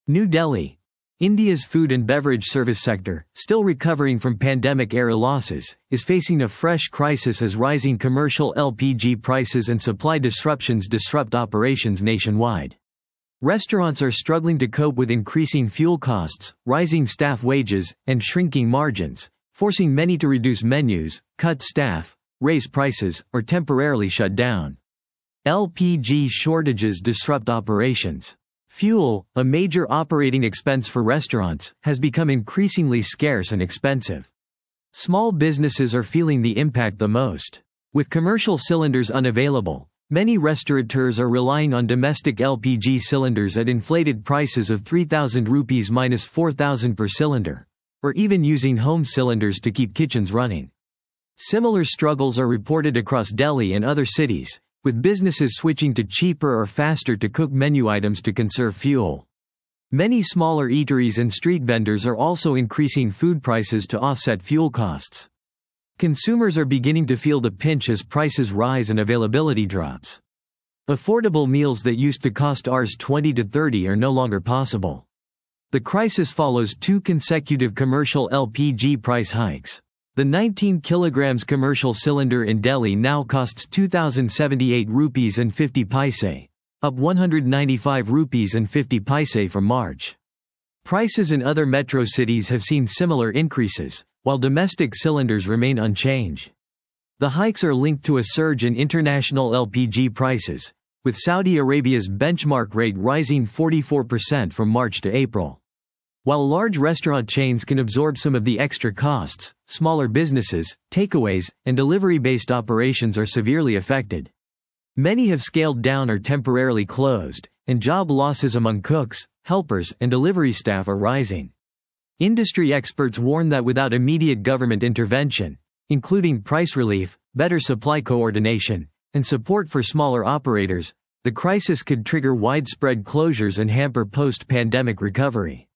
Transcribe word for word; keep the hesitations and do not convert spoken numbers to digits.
New Delhi. India's food and beverage service sector, still recovering from pandemic-era losses, is facing a fresh crisis as rising commercial L P G prices and supply disruptions disrupt operations nationwide. Restaurants are struggling to cope with increasing fuel costs, rising staff wages, and shrinking margins, forcing many to reduce menus, cut staff, raise prices, or temporarily shut down. L P G shortages disrupt operations. Fuel, a major operating expense for restaurants, has become increasingly scarce and expensive. Small businesses are feeling the impact the most. With commercial cylinders unavailable, many restaurateurs are relying on domestic L P G cylinders at inflated prices of three thousand rupees minus four thousand per cylinder, or even using home cylinders to keep kitchens running. Similar struggles are reported across Delhi and other cities, with businesses switching to cheaper or faster to cook menu items to conserve fuel. Many smaller eateries and street vendors are also increasing food prices to offset fuel costs. Consumers are beginning to feel the pinch as prices rise and availability drops. Affordable meals that used to cost Rs twenty to thirty are no longer possible. The crisis follows two consecutive commercial L P G price hikes. The nineteen kilograms commercial cylinder in Delhi now costs two thousand seventy-eight rupees and fifty paise, up one hundred ninety-five rupees and fifty paise from March. Prices in other metro cities have seen similar increases, while domestic cylinders remain unchanged. The hikes are linked to a surge in international L P G prices, with Saudi Arabia's benchmark rate rising forty-four percent from March to April. While large restaurant chains can absorb some of the extra costs, smaller businesses, takeaways, and delivery-based operations are severely affected. Many have scaled down or temporarily closed, and job losses among cooks, helpers, and delivery staff are rising. Industry experts warn that without immediate government intervention, including price relief, better supply coordination, and support for smaller operators, the crisis could trigger widespread closures and hamper post-pandemic recovery.